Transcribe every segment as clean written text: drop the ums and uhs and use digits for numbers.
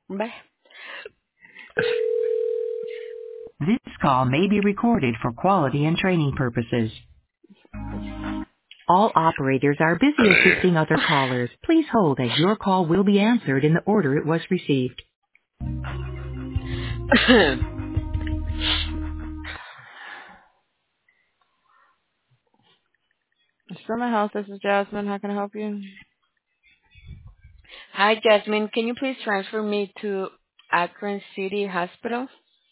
Bye. This call may be recorded for quality and training purposes. All operators are busy assisting other callers. Please hold as your call will be answered in the order it was received. Summer Health, this is Jasmine. How can I help you? Hi, Jasmine. Can you please transfer me to Akron City Hospital?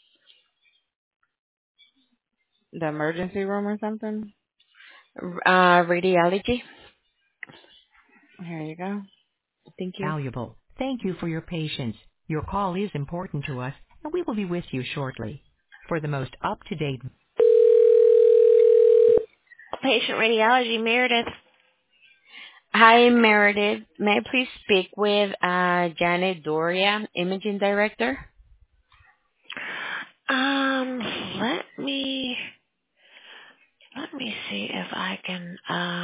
The emergency room or something? Radiology? Here you go. Thank you. Valuable. Thank you for your patience. Your call is important to us, and we will be with you shortly. For the most up-to-date... Patient radiology, Meredith. Hi, Meredith. May I please speak with Janet Doria, Imaging Director? Um, let me let me see if I can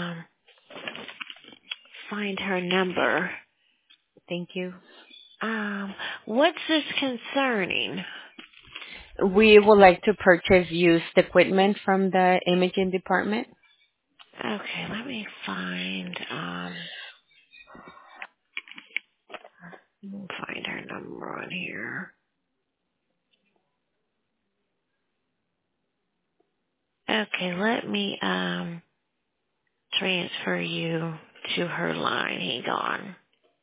find her number. Thank you. What's this concerning? We would like to purchase used equipment from the imaging department. Okay, let me find her number on here. Okay, let me transfer you to her line. Hang on.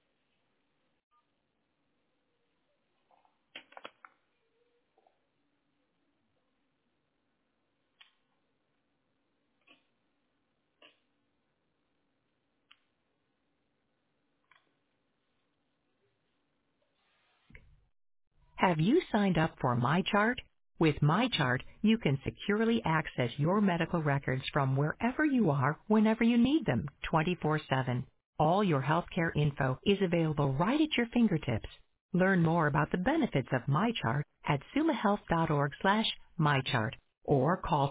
Have you signed up for MyChart? With MyChart, you can securely access your medical records from wherever you are, whenever you need them, 24/7. All your healthcare info is available right at your fingertips. Learn more about the benefits of MyChart at sumahealth.org/MyChart or call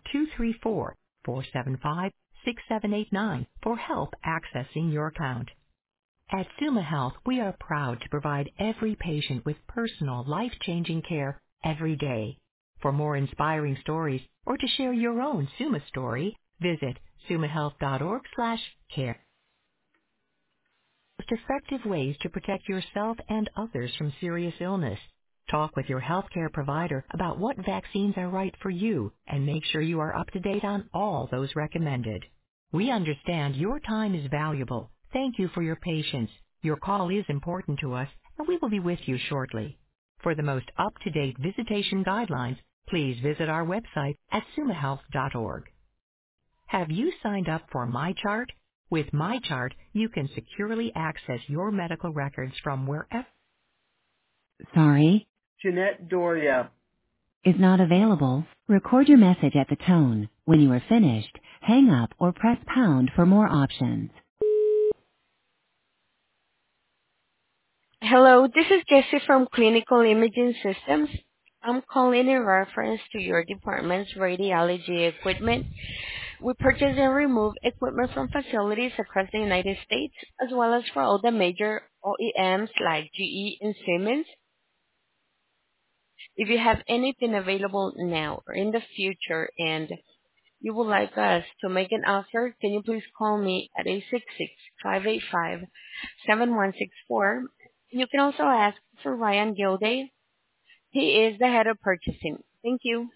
234-475-6789 for help accessing your account. At Suma Health, we are proud to provide every patient with personal, life-changing care every day. For more inspiring stories or to share your own Suma story, visit sumahealth.org/care. Most effective ways to protect yourself and others from serious illness. Talk with your healthcare provider about what vaccines are right for you and make sure you are up to date on all those recommended. We understand your time is valuable. Thank you for your patience. Your call is important to us, and we will be with you shortly. For the most up-to-date visitation guidelines, please visit our website at sumahealth.org. Have you signed up for MyChart? With MyChart, you can securely access your medical records from wherever. Sorry, Jeanette Doria. is not available. Record your message at the tone. When you are finished, hang up or press pound for more options. Hello, this is Jessie from Clinical Imaging Systems. I'm calling in reference to your department's radiology equipment. We purchase and remove equipment from facilities across the United States, as well as for all the major OEMs like GE and Siemens. If you have anything available now or in the future and you would like us to make an offer, can you please call me at 866-585-7164. You can also ask for Ryan Gilday. He is the head of purchasing. Thank you.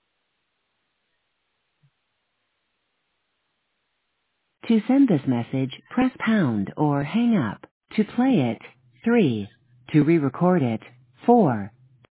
To send this message, press pound or hang up. To play it, 3. To re-record it, 4.